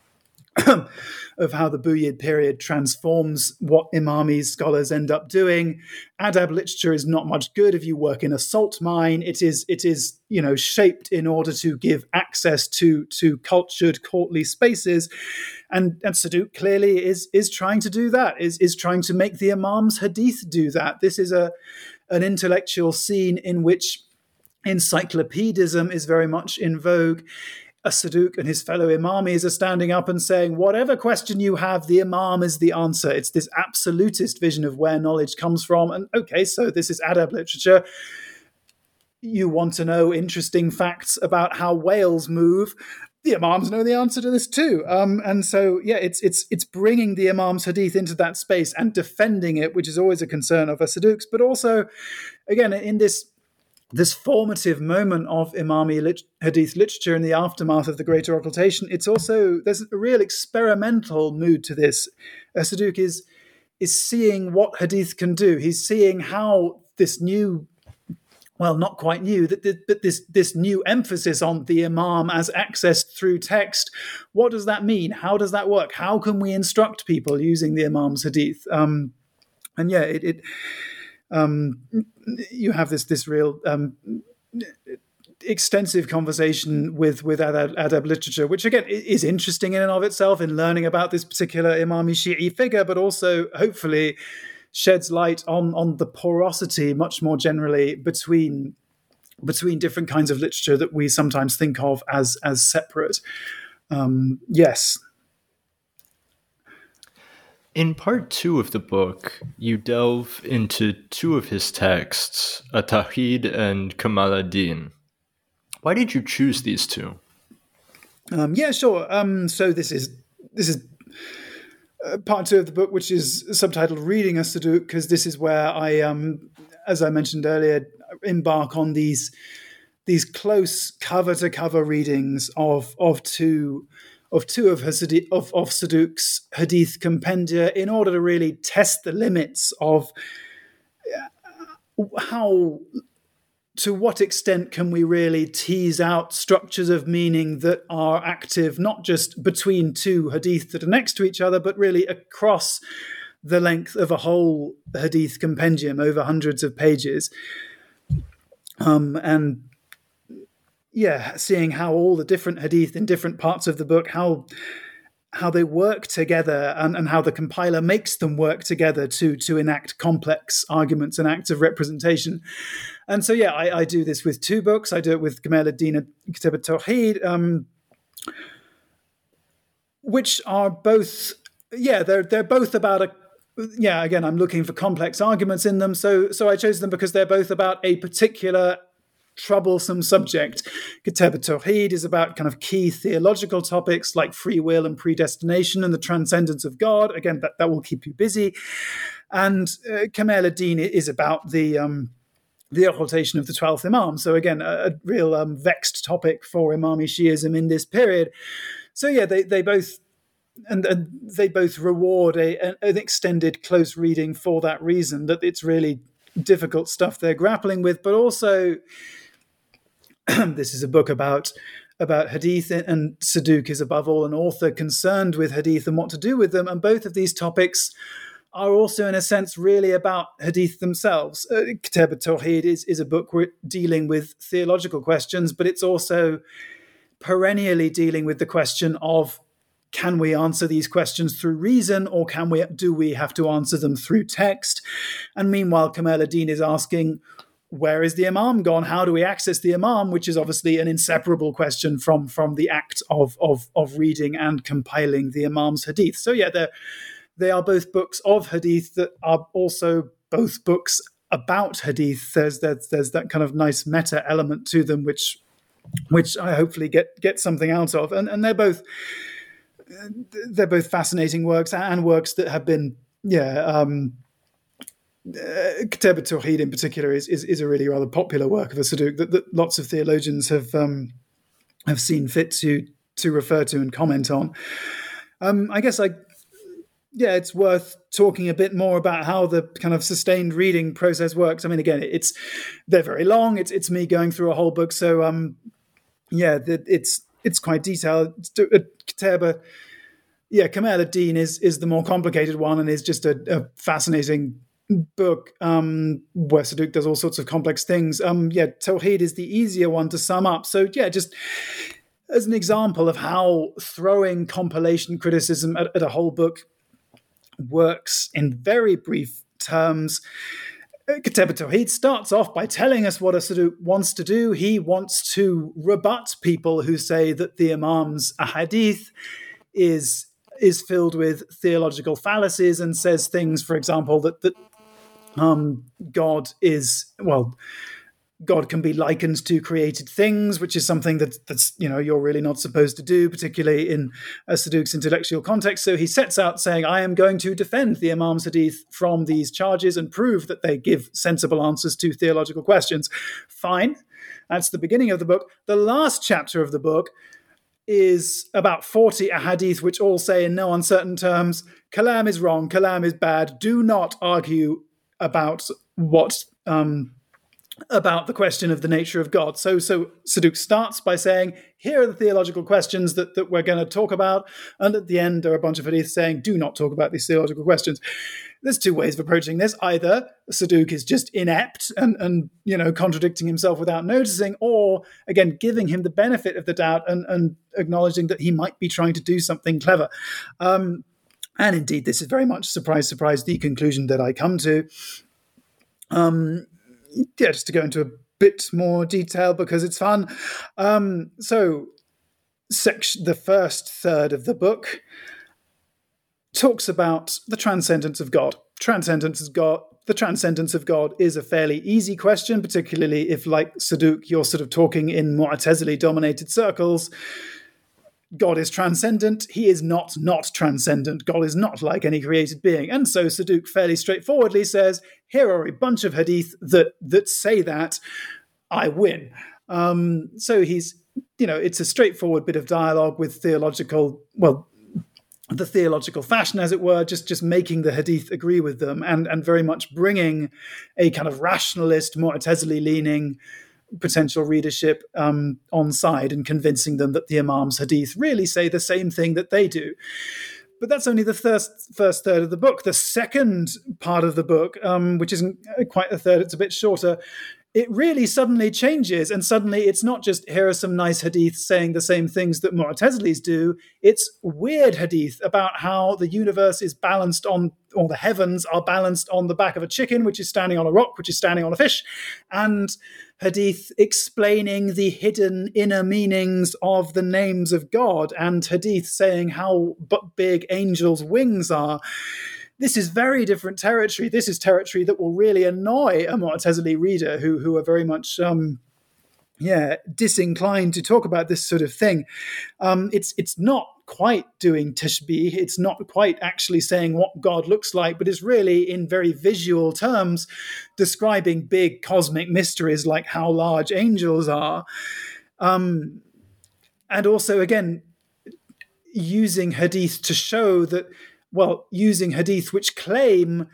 C: of how the Buyid period transforms what Imami scholars end up doing. Adab literature is not much good if you work in a salt mine. It is it is you know shaped in order to give access to to cultured courtly spaces, and and Saduq clearly is is trying to do that. Is is trying to make the Imam's hadith do that. This is a an intellectual scene in which encyclopedism is very much in vogue. A Saduq and his fellow Imamis are standing up and saying, whatever question you have, the Imam is the answer. It's this absolutist vision of where knowledge comes from. And okay, so this is adab literature. You want to know interesting facts about how whales move. the Imams know the answer to this too. Um, and so, yeah, it's it's it's bringing the Imam's hadith into that space and defending it, which is always a concern of a Saduqs, but also, again, in this this formative moment of Imami lit- hadith literature in the aftermath of the Greater Occultation, it's also, there's a real experimental mood to this. A Saduq is, is seeing what hadith can do. He's seeing how this new, well, not quite new, that but this this new emphasis on the Imam as accessed through text, what does that mean? How does that work? How can we instruct people using the Imam's hadith? Um, and yeah, it, it um, you have this this real um, extensive conversation with with adab, adab literature, which again is interesting in and of itself in learning about this particular Imami Shi'i figure, but also hopefully sheds light on on the porosity much more generally between between different kinds of literature that we sometimes think of as as separate. Um, yes.
B: In part two of the book, you delve into two of his texts, At-Tawhid and Kamal ad-Din. Why did you choose these two?
C: Um, yeah, sure. Um, so this is this is uh, part two of the book, which is subtitled "Reading a Saduq," because this is where I, um, as I mentioned earlier, embark on these these close cover to cover readings of of two. of two of, Hasidi, of, of Saduq's hadith compendia in order to really test the limits of how, to what extent can we really tease out structures of meaning that are active not just between two hadith that are next to each other, but really across the length of a whole hadith compendium over hundreds of pages. Um, and Yeah, seeing how all the different hadith in different parts of the book, how how they work together and, and how the compiler makes them work together to, to enact complex arguments and acts of representation. And so, yeah, I, I do this with two books. I do it with Kamal ad-Din and Kitab at-Tawhid, um, which are both, yeah, they're they're both about a, yeah, again, I'm looking for complex arguments in them. So, so I chose them because they're both about a particular troublesome subject. Kitab at-Tawhid is about kind of key theological topics like free will and predestination and the transcendence of God. Again, that, that will keep you busy. And uh, Kamal ad-Din is about the um, the occultation of the twelfth Imam. So again, a, a real um, vexed topic for Imami Shi'ism in this period. So yeah, they they both and, and they both reward a, an extended close reading for that reason, that it's really difficult stuff they're grappling with, but also this is a book about about hadith, and Saduq is above all an author concerned with hadith and what to do with them. And both of these topics are also, in a sense, really about hadith themselves. Uh, Kitab at-Tawhid is, is a book dealing with theological questions, but it's also perennially dealing with the question of, can we answer these questions through reason, or can we do we have to answer them through text? And meanwhile, Kamal ad-Din is asking, where is the Imam gone? How do we access the Imam? Which is obviously an inseparable question from, from the act of, of, of reading and compiling the Imam's hadith. So yeah, they're, they are both books of hadith that are also both books about hadith. There's, there's, there's that kind of nice meta element to them, which which I hopefully get, get something out of. And, and they're both they're both fascinating works, and works that have been, yeah, um, uh, Kitab at-Tawhid in particular is, is is a really rather popular work of a Saduq that, that lots of theologians have um, have seen fit to to refer to and comment on. Um, I guess I, yeah, it's worth talking a bit more about how the kind of sustained reading process works. I mean, again, it's they're very long. It's it's me going through a whole book, so um, yeah, the, it's it's quite detailed. Kitab, yeah, Kamal ad-Din is is the more complicated one, and is just a, a fascinating book um, where Saduq does all sorts of complex things. Um, yeah, Tawhid is the easier one to sum up. So yeah, just as an example of how throwing compilation criticism at, at a whole book works in very brief terms. Kitab at-Tawhid starts off by telling us what a Saduq wants to do. He wants to rebut people who say that the Imam's ahadith is is filled with theological fallacies, and says things, for example, that that um, God is, well, God can be likened to created things, which is something that, that's, you know, you're really not supposed to do, particularly in a Saduq's intellectual context. So he sets out saying, I am going to defend the Imam's hadith from these charges and prove that they give sensible answers to theological questions. Fine. That's the beginning of the book. The last chapter of the book is about forty ahadith, which all say in no uncertain terms, Kalam is wrong, Kalam is bad. Do not argue about what... Um, about the question of the nature of God. So, so Saduq starts by saying, here are the theological questions that, that we're going to talk about. And at the end, there are a bunch of hadith saying, do not talk about these theological questions. There's two ways of approaching this. Either Saduq is just inept and, and you know, contradicting himself without noticing, or, again, giving him the benefit of the doubt and, and acknowledging that he might be trying to do something clever. Um, and indeed, this is very much, surprise, surprise, the conclusion that I come to. Um, Yeah, just to go into a bit more detail because it's fun. Um, so, section, the first third of the book talks about the transcendence of God. Transcendence of God. The transcendence of God is a fairly easy question, particularly if, like Saduq, you're sort of talking in Mu'tazili-dominated circles. God is transcendent. He is not not transcendent. God is not like any created being. And so Saduq fairly straightforwardly says, here are a bunch of hadith that that say that. I win. Um, so he's, you know, it's a straightforward bit of dialogue with theological, well, the theological fashion, as it were, just, just making the hadith agree with them and, and very much bringing a kind of rationalist, Mu'tazili-leaning potential readership um, on side and convincing them that the Imam's hadith really say the same thing that they do. But that's only the first, first third of the book. The second part of the book, um, which isn't quite a third, it's a bit shorter, it really suddenly changes, and suddenly it's not just here are some nice hadiths saying the same things that Mu'tazilis do. It's weird hadith about how the universe is balanced on, or the heavens are balanced on the back of a chicken, which is standing on a rock, which is standing on a fish, and hadith explaining the hidden inner meanings of the names of God, and hadith saying how big angels' wings are. This is very different territory. This is territory that will really annoy a Mu'tazili reader who, who are very much, um, yeah, disinclined to talk about this sort of thing. Um, it's it's not quite doing tashbih. It's not quite actually saying what God looks like, but it's really in very visual terms describing big cosmic mysteries like how large angels are. Um, and also, again, using hadith to show that, well, using hadith which claim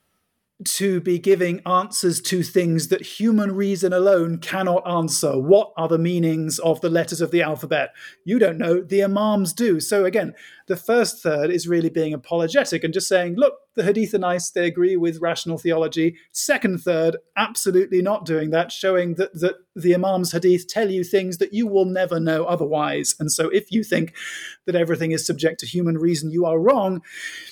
C: to be giving answers to things that human reason alone cannot answer. What are the meanings of the letters of the alphabet? You don't know, the Imams do. So again, the first third is really being apologetic and just saying, look, the hadith are nice, they agree with rational theology. Second third, absolutely not doing that, showing that, that the Imams' hadith tell you things that you will never know otherwise. And so if you think that everything is subject to human reason, you are wrong.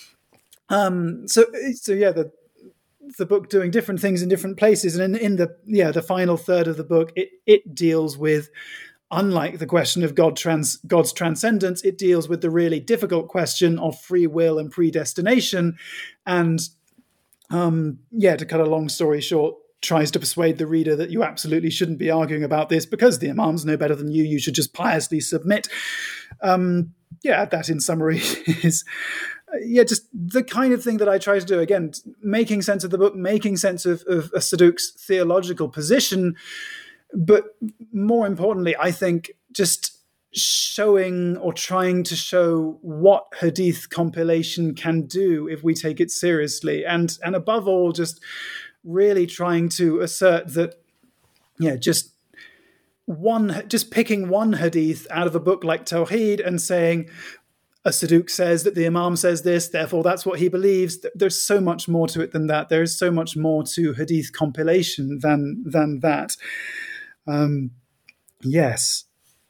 C: Um, so, so yeah, the the book doing different things in different places, and in, in the yeah the final third of the book, it it deals with, unlike the question of God trans God's transcendence, it deals with the really difficult question of free will and predestination, and um, yeah, to cut a long story short, tries to persuade the reader that you absolutely shouldn't be arguing about this because the Imams know better than you. You should just piously submit. Um, yeah, that in summary is. Yeah, just the kind of thing that I try to do. Again, making sense of the book, making sense of, of, of Saduq's theological position, but more importantly, I think just showing or trying to show what hadith compilation can do if we take it seriously. And, and above all, just really trying to assert that, yeah, just one, just picking one hadith out of a book like Tawheed and saying, a Saduq says that the Imam says this, therefore that's what he believes. There's so much more to it than that. There is so much more to hadith compilation than than that. Um, yes.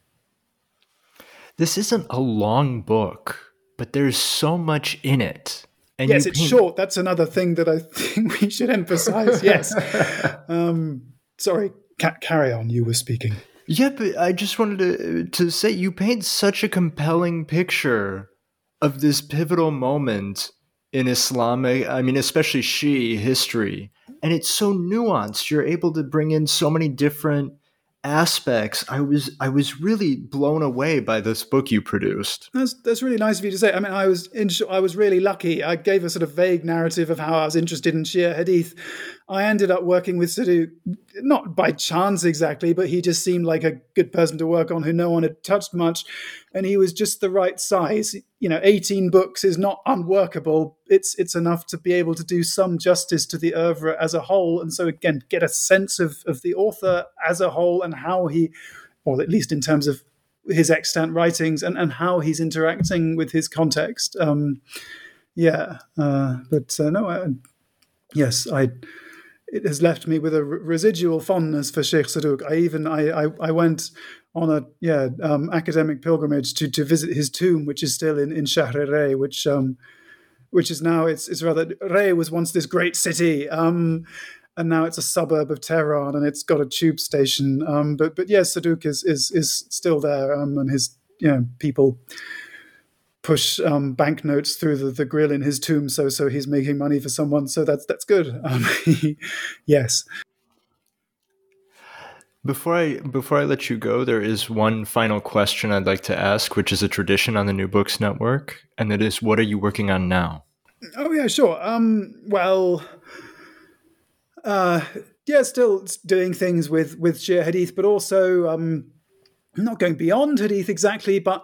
B: This isn't a long book, but there's so much in it. And
C: yes, it's paint- short. That's another thing that I think we should emphasize. Yes. um, sorry, ca- carry on. You were speaking.
B: Yeah, but I just wanted to to say you paint such a compelling picture of this pivotal moment in Islamic, I mean, especially Shi'i history. and it's so nuanced. You're able to bring in so many different aspects. I was I was really blown away by this book you produced.
C: That's that's really nice of you to say. I mean, I was in, I was really lucky. I gave a sort of vague narrative of how I was interested in Shia Hadith. I ended up working with Sadouk, not by chance exactly, but he just seemed like a good person to work on who no one had touched much, and he was just the right size. You know, eighteen books is not unworkable. It's it's enough to be able to do some justice to the oeuvre as a whole, and so again, get a sense of of the author as a whole and how he, or at least in terms of his extant writings and, and how he's interacting with his context. Um, yeah, uh, but uh, no, I, yes, I. It has left me with a r- residual fondness for Sheikh Sadouk. I even I I, I went on a yeah um, academic pilgrimage to, to visit his tomb, which is still in in Shahr-e-Ray, which um which is now it's it's rather Ray was once this great city. Um, And now it's a suburb of Tehran, and it's got a tube station. Um, but but yes, Sadouk is is is still there, um, and his you know people push um, banknotes through the, the grill in his tomb, so so he's making money for someone. So that's that's good. Um, yes.
B: Before I before I let you go, there is one final question I'd like to ask, which is a tradition on the New Books Network, and that is, what are you working on now?
C: Oh yeah, sure. Um, well. Uh, yeah, still doing things with with Shia Hadith, but also um, not going beyond Hadith exactly, but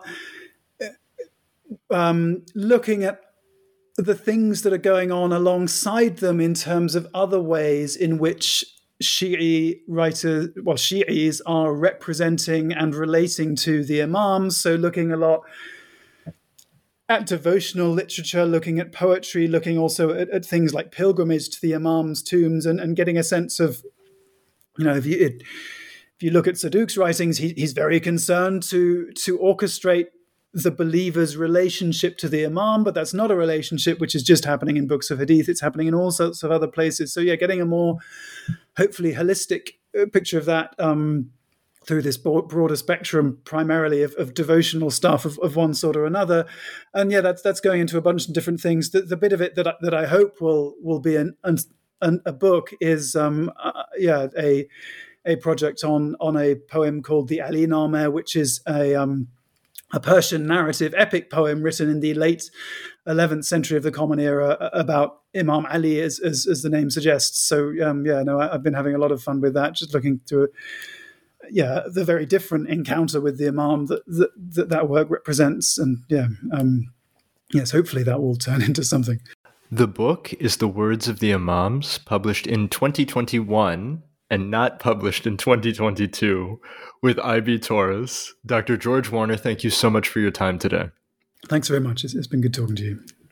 C: um, looking at the things that are going on alongside them in terms of other ways in which Shi'i writers, well, Shi'is are representing and relating to the Imams. So looking a lot at devotional literature, looking at poetry, looking also at, at things like pilgrimage to the Imams' tombs, and, and getting a sense of, you know, if you it, if you look at Sadouk's writings, he, he's very concerned to to orchestrate the believer's relationship to the Imam, but that's not a relationship which is just happening in books of Hadith. It's happening in all sorts of other places. So yeah, getting a more hopefully holistic picture of that um, through this broader spectrum, primarily of, of devotional stuff of, of one sort or another, and yeah, that's that's going into a bunch of different things. The, the bit of it that I, that I hope will will be an, an a book is um, uh, yeah a a project on on a poem called the Ali Nameh, which is a um, a Persian narrative epic poem written in the late eleventh century of the Common Era about Imam Ali, as as, as the name suggests. So um, yeah, no, I, I've been having a lot of fun with that, just looking through. Yeah, the very different encounter with the Imam that that, that, that work represents. And yeah, um, yes, hopefully that will turn into something.
B: The book is The Words of the Imams, published in twenty twenty-one and not published in twenty twenty-two, with I B Tauris. Doctor George Warner, thank you so much for your time today.
C: Thanks very much. It's, it's been good talking to you.